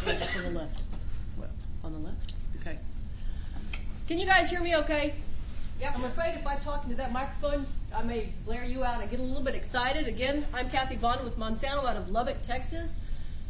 Okay, just on the left. On the left? Okay. Can you guys hear me okay? Yeah, I'm afraid if I talk into that microphone, I may blare you out. I get a little bit excited. Again, I'm Kathy Vaughn with Monsanto out of Lubbock, Texas.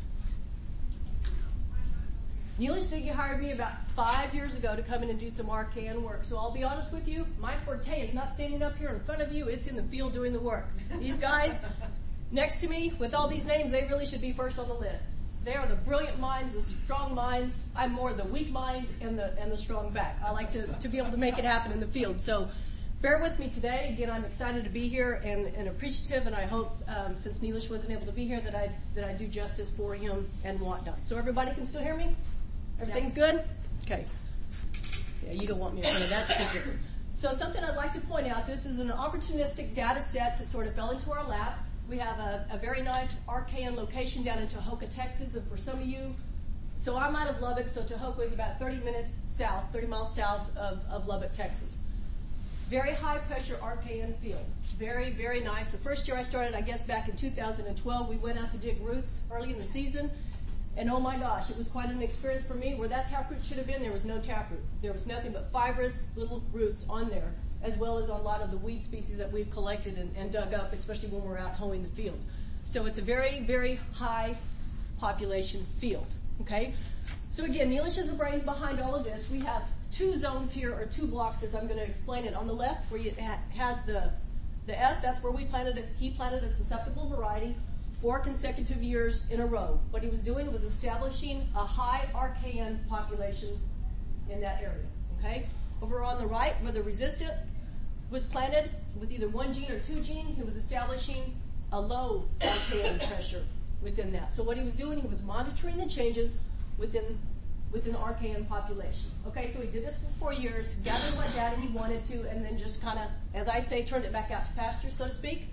Neelish Diggy hired me about 5 years ago to come in and do some Archaean work. So I'll be honest with you, my forte is not standing up here in front of you. It's in the field doing the work. These guys next to me with all these names, they really should be first on the list. They are the brilliant minds, the strong minds. I'm more the weak mind and the strong back. I like to be able to make it happen in the field. So bear with me today. Again, I'm excited to be here and appreciative, and I hope since Neelish wasn't able to be here that I do justice for him and whatnot. So everybody can still hear me? Everything's good? Okay. Yeah, you don't want me in front of that speaker. So something I'd like to point out, this is an opportunistic data set that sort of fell into our lap. We have a very nice Archaean location down in Tahoka, Texas, and for some of you, so I'm out of Lubbock, so Tahoka is about 30 miles south of Lubbock, Texas. Very high pressure Archaean field. Very, very nice. The first year I started, I guess back in 2012, we went out to dig roots early in the season. And oh my gosh, it was quite an experience for me. Where that taproot should have been, there was no taproot. There was nothing but fibrous little roots on there, as well as on a lot of the weed species that we've collected and dug up, especially when we're out hoeing the field. So it's a very, very high population field, okay? So again, Neelish is the brains behind all of this. We have two zones here, or two blocks, as I'm going to explain it. On the left, where it has the S, that's where he planted a susceptible variety 4 consecutive years in a row. What he was doing was establishing a high Archaean population in that area, okay? Over on the right, where the resistant was planted with either 1 gene or 2 gene, he was establishing a low Archaean pressure within that. So what he was doing, he was monitoring the changes within the Archaean population. Okay, so he did this for 4 years, gathered what data he wanted to, and then just kind of, as I say, turned it back out to pasture, so to speak.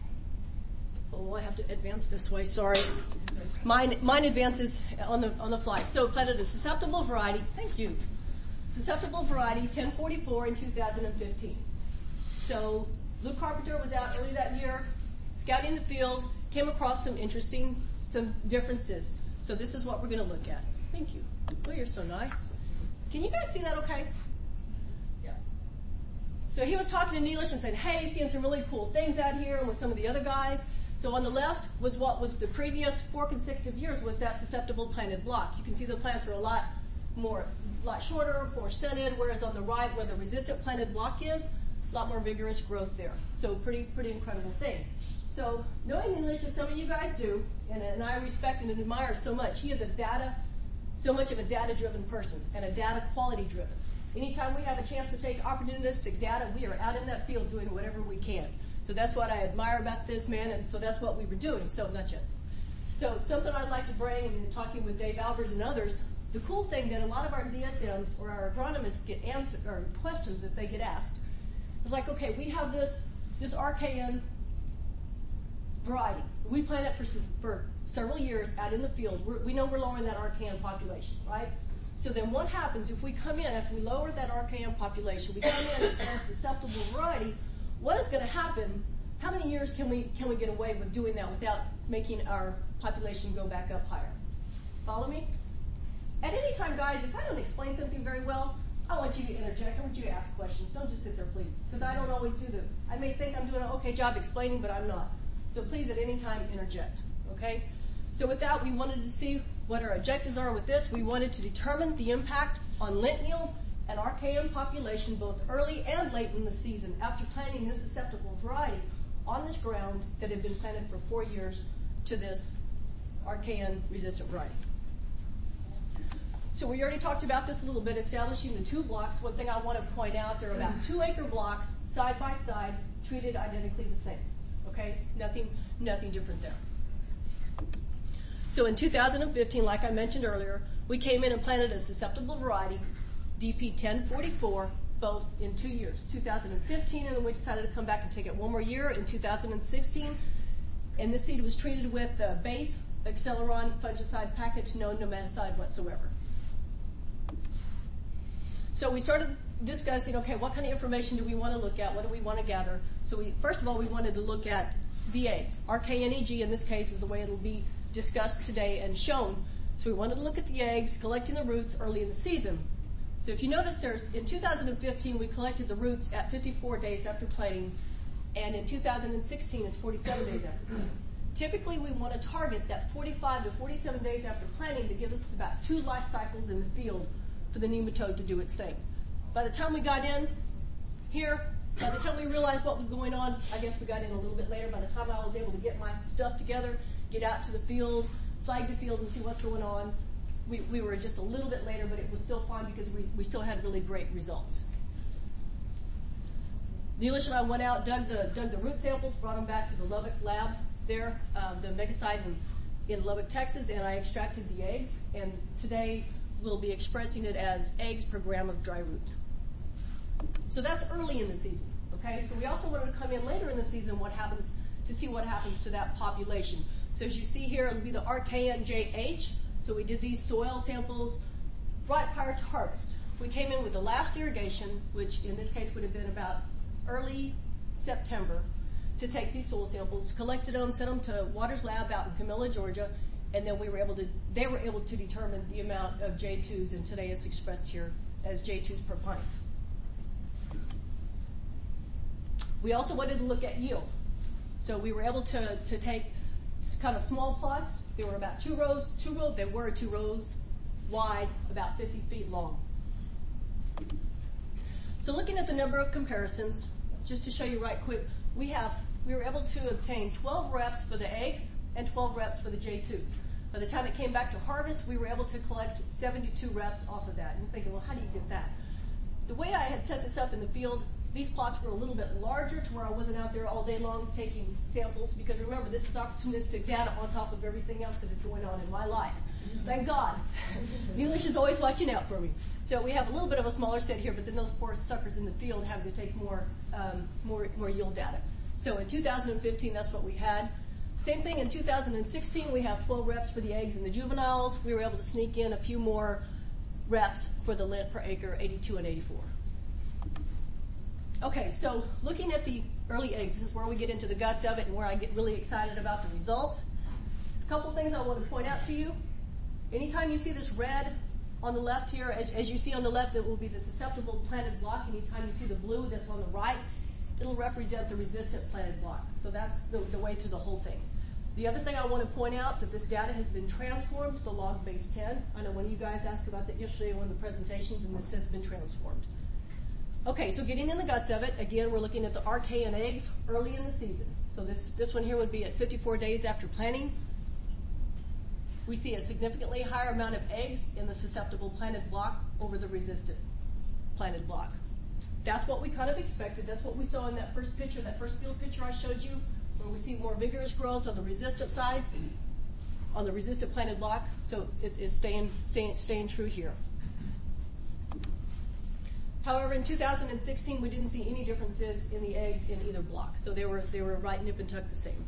Oh, I have to advance this way, sorry. Mine advances on the fly. So planted a susceptible variety, thank you. Susceptible variety 1044 in 2015. So Luke Carpenter was out early that year, scouting the field, came across some differences. So this is what we're going to look at. Thank you. Oh, you're so nice. Can you guys see that okay? Yeah. So he was talking to Neelish and said, hey, seeing some really cool things out here with some of the other guys. So on the left was what was the previous 4 consecutive years was that susceptible planted block. You can see the plants are a lot shorter, more stunted, whereas on the right where the resistant planted block is, a lot more vigorous growth there. So pretty incredible thing. So knowing Neelish, as some of you guys do, and I respect and admire so much, he is so much of a data-driven person and a data quality-driven. Anytime we have a chance to take opportunistic data, we are out in that field doing whatever we can. So that's what I admire about this man, and so that's what we were doing. So not yet. So something I'd like to bring, and talking with Dave Albers and others, the cool thing that a lot of our DSMs or our agronomists get answered, or questions that they get asked, is like, okay, we have this Archaean variety. We plant it for several years out in the field. We know we're lowering that Archaean population, right? So then what happens if we come in, after we lower that Archaean population, we come in and plant a susceptible variety, what is going to happen? How many years can we get away with doing that without making our population go back up higher? Follow me? At any time, guys, if I don't explain something very well, I want you to interject. I want you to ask questions. Don't just sit there, please, because I don't always do this. I may think I'm doing an okay job explaining, but I'm not. So please, at any time, interject, okay? So with that, we wanted to see what our objectives are with this. We wanted to determine the impact on lint yield and Archaean population both early and late in the season after planting this susceptible variety on this ground that had been planted for 4 years to this Archaean resistant variety. So we already talked about this a little bit, establishing the 2 blocks. One thing I want to point out, they're about 2-acre blocks, side by side, treated identically the same. Okay? Nothing different there. So in 2015, like I mentioned earlier, we came in and planted a susceptible variety, DP 1044, both in 2 years. 2015, and then we decided to come back and take it 1 more year in 2016. And this seed was treated with the base Acceleron fungicide package, no nematicide whatsoever. So we started discussing, okay, what kind of information do we want to look at? What do we want to gather? So first of all, we wanted to look at the eggs. RKNEG in this case is the way it'll be discussed today and shown. So we wanted to look at the eggs, collecting the roots early in the season. So if you notice, in 2015, we collected the roots at 54 days after planting, and in 2016, it's 47 days after planting. Typically, we want to target that 45 to 47 days after planting to give us about 2 life cycles in the field for the nematode to do its thing. By the time we got in here, by the time we realized what was going on, I guess we got in a little bit later. By the time I was able to get my stuff together, get out to the field, flag the field and see what's going on, we were just a little bit later, but it was still fine because we still had really great results. Neelish and I went out, dug the root samples, brought them back to the Lubbock lab there, the Megasite in Lubbock, Texas, and I extracted the eggs. And today we'll be expressing it as eggs per gram of dry root. So that's early in the season, okay? So we also wanted to come in later in the season to see what happens to that population. So as you see here, it'll be the RKNJH. So we did these soil samples right prior to harvest. We came in with the last irrigation, which in this case would have been about early September, to take these soil samples, collected them, sent them to Waters Lab out in Camilla, Georgia, and then they were able to determine the amount of J2s, and today it's expressed here as J2s per pint. We also wanted to look at yield. So we were able to take kind of small plots. They were about 2 rows wide, about 50 feet long. So looking at the number of comparisons, just to show you right quick, we were able to obtain 12 reps for the eggs and 12 reps for the J2s. By the time it came back to harvest, we were able to collect 72 reps off of that. And you're thinking, well, how do you get that? The way I had set this up in the field, these plots were a little bit larger to where I wasn't out there all day long taking samples, because remember, this is opportunistic data on top of everything else that is going on in my life. Thank God. Neelish is always watching out for me. So we have a little bit of a smaller set here, but then those poor suckers in the field having to take more yield data. So in 2015, that's what we had. Same thing in 2016, we have 12 reps for the eggs and the juveniles. We were able to sneak in a few more reps for the lint per acre, 82 and 84. Okay, so looking at the early eggs, this is where we get into the guts of it and where I get really excited about the results. There's a couple things I want to point out to you. Anytime you see this red on the left here, as you see on the left, it will be the susceptible planted block. Anytime you see the blue that's on the right, it'll represent the resistant planted block. So that's the way through the whole thing. The other thing I want to point out, that this data has been transformed to the log base 10. I know one of you guys asked about that yesterday in one of the presentations, and this has been transformed. Okay, so getting in the guts of it, again, we're looking at the RK and eggs early in the season. So this one here would be at 54 days after planting. We see a significantly higher amount of eggs in the susceptible planted block over the resistant planted block. That's what we kind of expected. That's what we saw in that first picture, that first field picture I showed you, where we see more vigorous growth on the resistant side, on the resistant planted block. So it's staying true here. However, in 2016, we didn't see any differences in the eggs in either block. So they were right nip and tuck the same.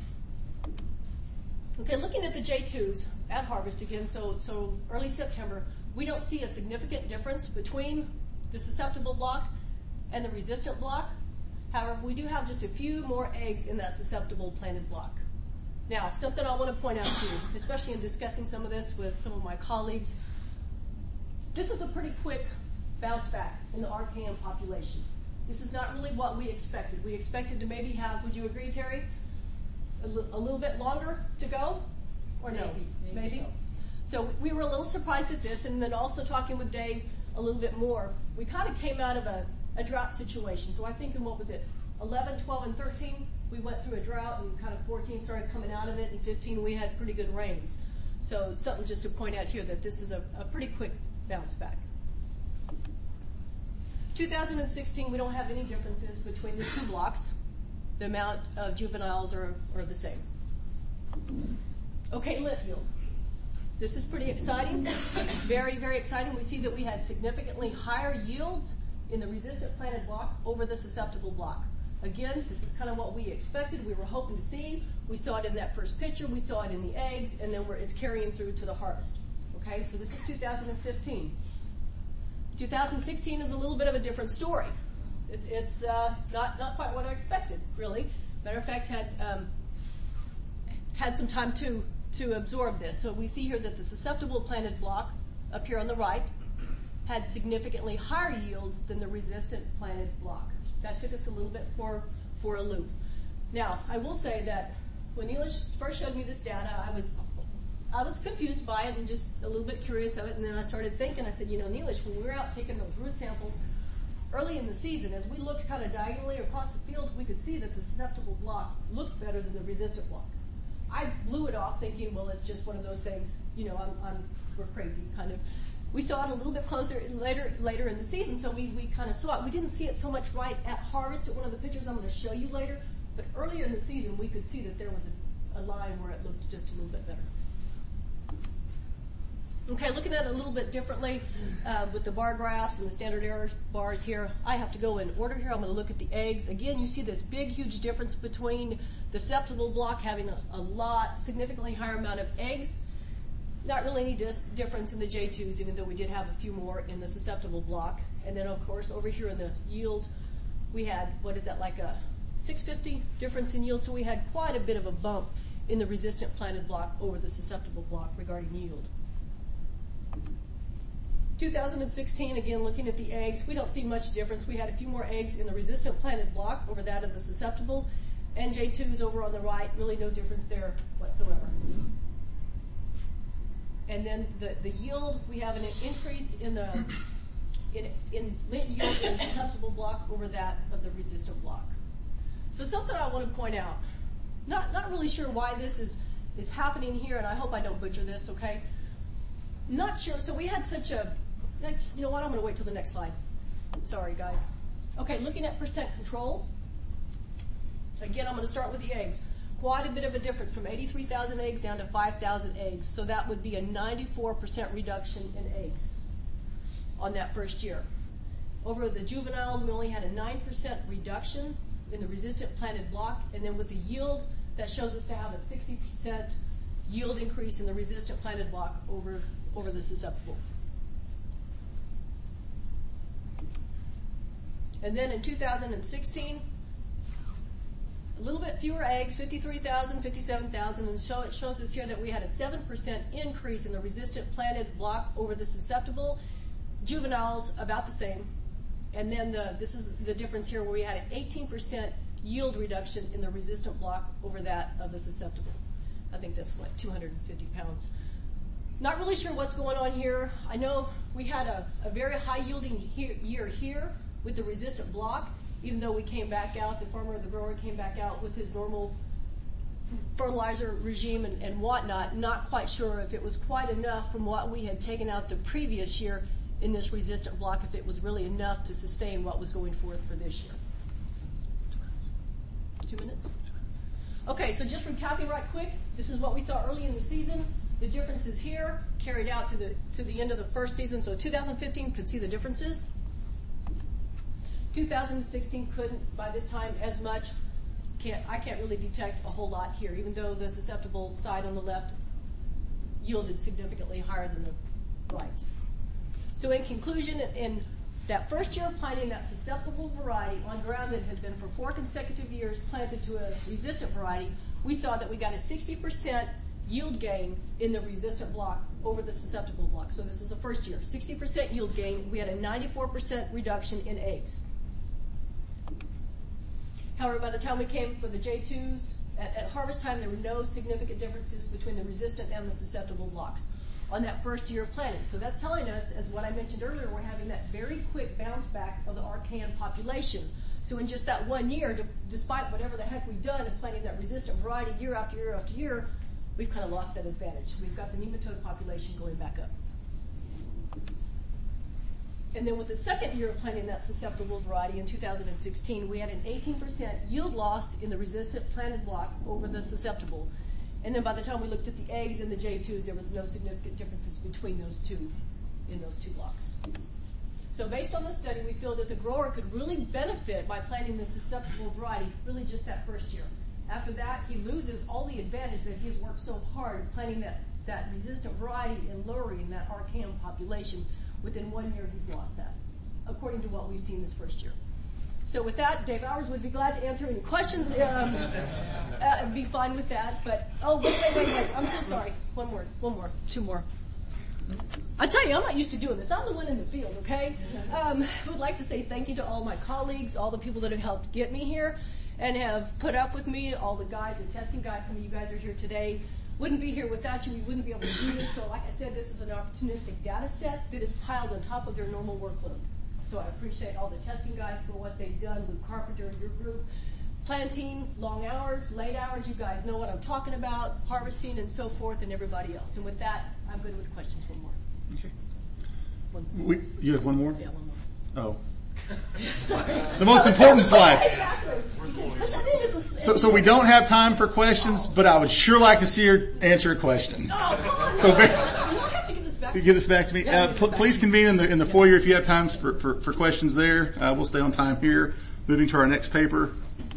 Okay, looking at the J2s at harvest again, so early September, we don't see a significant difference between the susceptible block and the resistant block. However, we do have just a few more eggs in that susceptible planted block. Now, something I want to point out to you, especially in discussing some of this with some of my colleagues, this is a pretty quick bounce back in the RKM population. This is not really what we expected. We expected to maybe have, would you agree, Terry, a little bit longer to go? Or no? Maybe. So we were a little surprised at this, and then also talking with Dave a little bit more, we kind of came out of a drought situation. So I think in, 11, 12, and 13, we went through a drought, and kind of 14 started coming out of it, and 15 we had pretty good rains. So something just to point out here that this is a pretty quick bounce back. 2016, we don't have any differences between the two blocks. The amount of juveniles are the same. Okay, lint yield. This is pretty exciting, very, very exciting. We see that we had significantly higher yields in the resistant planted block over the susceptible block. Again, this is kind of what we expected, we were hoping to see. We saw it in that first picture, we saw it in the eggs, and then it's carrying through to the harvest. Okay, so this is 2015. 2016 is a little bit of a different story. It's not quite what I expected, really. Matter of fact, had some time to to absorb this. So we see here that the susceptible planted block up here on the right had significantly higher yields than the resistant planted block. That took us a little bit for a loop. Now, I will say that when Neelish first showed me this data, I was confused by it and just a little bit curious of it, and then I started thinking, I said, Neelish, when we were out taking those root samples early in the season, as we looked kind of diagonally across the field, we could see that the susceptible block looked better than the resistant block. I blew it off thinking, well, it's just one of those things, we're crazy, kind of. We saw it a little bit closer later in the season, so we kind of saw it. We didn't see it so much right at harvest at one of the pictures I'm going to show you later, but earlier in the season, we could see that there was a line where it looked just a little bit better. Okay, looking at it a little bit differently with the bar graphs and the standard error bars here, I have to go in order here. I'm going to look at the eggs. Again, you see this big, huge difference between the susceptible block having a significantly higher amount of eggs. Not really any difference in the J2s, even though we did have a few more in the susceptible block. And then, of course, over here in the yield, we had, like a 650 difference in yield. So we had quite a bit of a bump in the resistant planted block over the susceptible block regarding yield. 2016, again, looking at the eggs, we don't see much difference. We had a few more eggs in the resistant planted block over that of the susceptible, and J2s over on the right, really no difference there whatsoever. And then the yield, we have an increase in lint yield in the susceptible block over that of the resistant block. So something I want to point out, not really sure why this is happening here, and I hope I don't butcher this, okay? Not sure. So we had such a, you know what, I'm going to wait till the next slide. Sorry, guys. Okay, looking at percent control. Again, I'm going to start with the eggs. Quite a bit of a difference from 83,000 eggs down to 5,000 eggs. So that would be a 94% reduction in eggs on that first year. Over the juveniles, we only had a 9% reduction in the resistant planted block. And then with the yield, that shows us to have a 60% yield increase in the resistant planted block over the susceptible. And then in 2016, a little bit fewer eggs, 53,000, 57,000, and it shows us here that we had a 7% increase in the resistant planted block over the susceptible. Juveniles, about the same. And then this is the difference here where we had an 18% yield reduction in the resistant block over that of the susceptible. I think that's, 250 pounds. Not really sure what's going on here. I know we had a very high yielding year here with the resistant block, even though we came back out, the farmer or the grower came back out with his normal fertilizer regime and whatnot. Not quite sure if it was quite enough from what we had taken out the previous year in this resistant block, if it was really enough to sustain what was going forth for this year. 2 minutes? Okay, so just recapping right quick, this is what we saw early in the season. The differences here carried out to the end of the first season. So 2015 could see the differences. 2016 couldn't by this time as much. I can't really detect a whole lot here, even though the susceptible side on the left yielded significantly higher than the right. So in conclusion, in that first year of planting that susceptible variety on ground that had been for 4 consecutive years planted to a resistant variety, we saw that we got a 60% yield gain in the resistant block over the susceptible block. So this is the first year. 60% yield gain. We had a 94% reduction in eggs. However, by the time we came for the J2s, at harvest time, there were no significant differences between the resistant and the susceptible blocks on that first year of planting. So that's telling us, as what I mentioned earlier, we're having that very quick bounce back of the Archaean population. So in just that 1 year, despite whatever the heck we've done in planting that resistant variety year after year after year, we've kind of lost that advantage. We've got the nematode population going back up. And then with the second year of planting that susceptible variety in 2016, we had an 18% yield loss in the resistant planted block over the susceptible. And then by the time we looked at the eggs and the J2s, there was no significant differences between those two in those two blocks. So based on the study, we feel that the grower could really benefit by planting the susceptible variety really just that first year. After that, he loses all the advantage that he has worked so hard planting that resistant variety and lowering that Archaean population. Within 1 year, he's lost that, according to what we've seen this first year. So with that, Dave Hours would be glad to answer any questions. Be fine with that. But, wait. I'm so sorry. One more, two more. I tell you, I'm not used to doing this. I'm the one in the field, okay? Would like to say thank you to all my colleagues, all the people that have helped get me here and have put up with me, all the guys, the testing guys. Some of you guys are here today. Wouldn't be here without you. We wouldn't be able to do this. So like I said, this is an opportunistic data set that is piled on top of their normal workload. So I appreciate all the testing guys for what they've done. Luke Carpenter and your group. Planting, long hours, late hours, you guys know what I'm talking about, harvesting and so forth, and everybody else. And with that, I'm good with questions. One more. Okay. You have one more? Yeah, one more. Oh. Sorry. The most important slide. Exactly. So we don't have time for questions, but I would sure like to see her answer a question. Oh, come on. So you don't have to give this back to me. give this back to me. Yeah, Please convene in the foyer if you have times for questions there. We'll stay on time here. Moving to our next paper.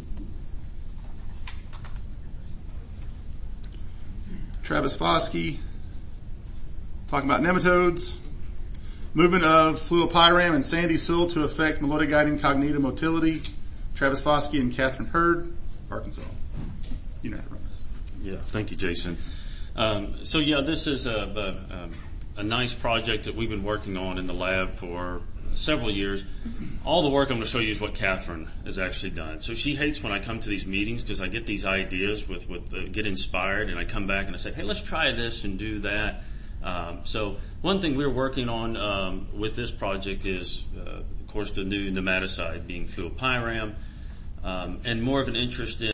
Travis Foskey, talking about nematodes. Movement of fluopyram and sandy soil to affect melodiguiding cognitive motility. Travis Foskey and Catherine Hurd, Arkansas. You know how to run this. Yeah, thank you, Jason. This is a nice project that we've been working on in the lab for several years. All the work I'm going to show you is what Catherine has actually done. So she hates when I come to these meetings because I get these ideas get inspired, and I come back and I say, hey, let's try this and do that. So one thing we're working on with this project is, of course, the new nematicide being fluopyram, and more of an interest in